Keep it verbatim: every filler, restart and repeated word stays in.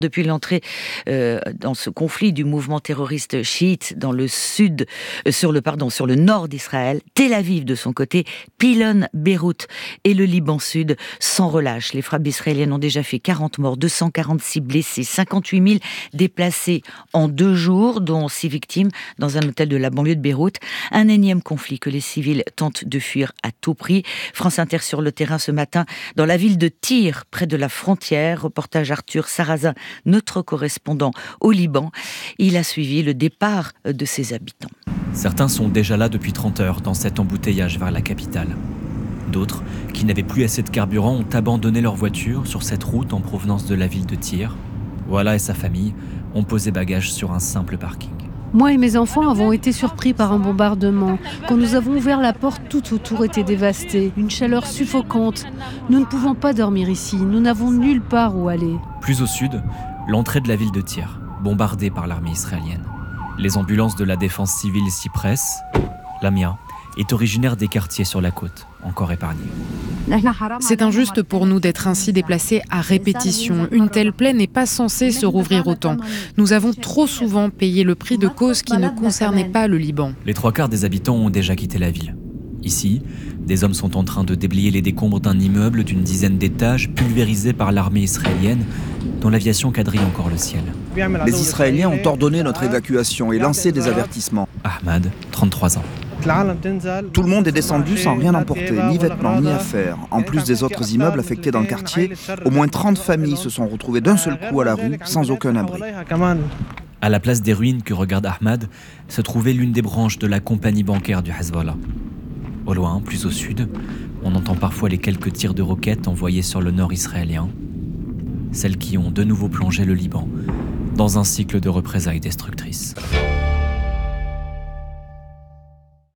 Depuis l'entrée euh, dans ce conflit du mouvement terroriste chiite dans le sud, euh, sur le pardon, sur le nord d'Israël, Tel Aviv de son côté pilonne Beyrouth et le Liban Sud sans relâche. Les frappes israéliennes ont déjà fait quarante morts, deux cent quarante-six blessés, cinquante-huit mille déplacés en deux jours, dont six victimes dans un hôtel de la banlieue de Beyrouth. Un énième conflit que les civils tentent de fuir à tout prix. France Inter sur le terrain ce matin dans la ville de Tyr, près de la frontière. Reportage Arthur Sarrazin, notre correspondant au Liban. Il a suivi le départ de ses habitants. Certains sont déjà là depuis trente heures dans cet embouteillage vers la capitale. D'autres, qui n'avaient plus assez de carburant, ont abandonné leur voiture sur cette route en provenance de la ville de Tyr. Walaa et sa famille ont posé bagages sur un simple parking. Moi et mes enfants avons été surpris par un bombardement. Quand nous avons ouvert la porte, tout autour était dévasté. Une chaleur suffocante. Nous ne pouvons pas dormir ici. Nous n'avons nulle part où aller. Plus au sud, l'entrée de la ville de Tyr, bombardée par l'armée israélienne. Les ambulances de la défense civile s'y pressent. Lamia est originaire des quartiers sur la côte, encore épargnés. C'est injuste pour nous d'être ainsi déplacés à répétition. Une telle plaie n'est pas censée se rouvrir autant. Nous avons trop souvent payé le prix de causes qui ne concernaient pas le Liban. Les trois quarts des habitants ont déjà quitté la ville. Ici, des hommes sont en train de déblayer les décombres d'un immeuble d'une dizaine d'étages pulvérisé par l'armée israélienne, dont l'aviation quadrille encore le ciel. Les Israéliens ont ordonné notre évacuation et lancé des avertissements. Ahmad, trente-trois ans. Tout le monde est descendu sans rien emporter, ni vêtements, ni affaires. En plus des autres immeubles affectés dans le quartier, au moins trente familles se sont retrouvées d'un seul coup à la rue, sans aucun abri. À la place des ruines que regarde Ahmad, se trouvait l'une des branches de la compagnie bancaire du Hezbollah. Au loin, plus au sud, on entend parfois les quelques tirs de roquettes envoyés sur le nord israélien, celles qui ont de nouveau plongé le Liban dans un cycle de représailles destructrices.